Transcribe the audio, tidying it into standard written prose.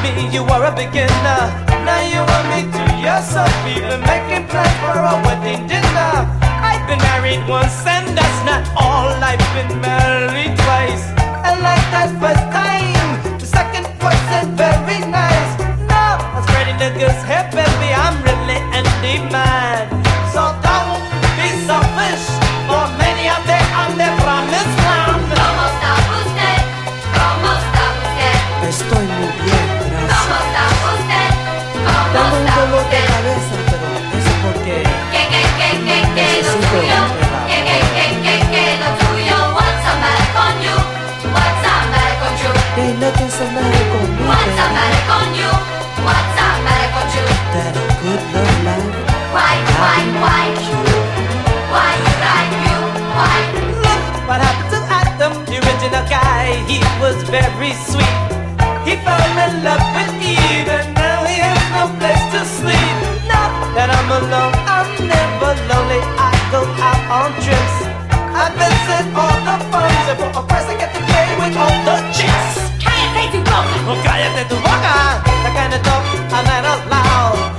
me you were a beginner. Now you want me to yourself, even making plans for a wedding dinner. I've been married once and that's not all. I've been married twice, and like that first time, the second wasn't very nice. Now I'm spreading the goods, hey baby, I'm really in demand. So don't be selfish, for many of them on the promised land. ¿Cómo está usted? ¿Cómo está usted? Estoy muy bien, ¿Cómo gracias. está usted? ¿Cómo Tengo un está dolor de usted? cabeza, pero eso es porque ¿Qué lo necesito tuyo? relajo. ¿Qué lo tuyo? What's the matter con you? What's the matter con you? Ain't nothing so matter conmigo. What's the matter con you? What's the matter con you? That a good love life. Why? Why you cry, you? Why? Look what happened to Adam, the original guy. He was very sweet. He fell in love with Eve, and now he has no place to sleep. Now that I'm alone, I'm never lonely. I go out on trips. I visit all the farms, and for a price I get to play with all the chicks. Cállate tu boca. Oh, cállate tu boca, that kind of talk I'm not allowed.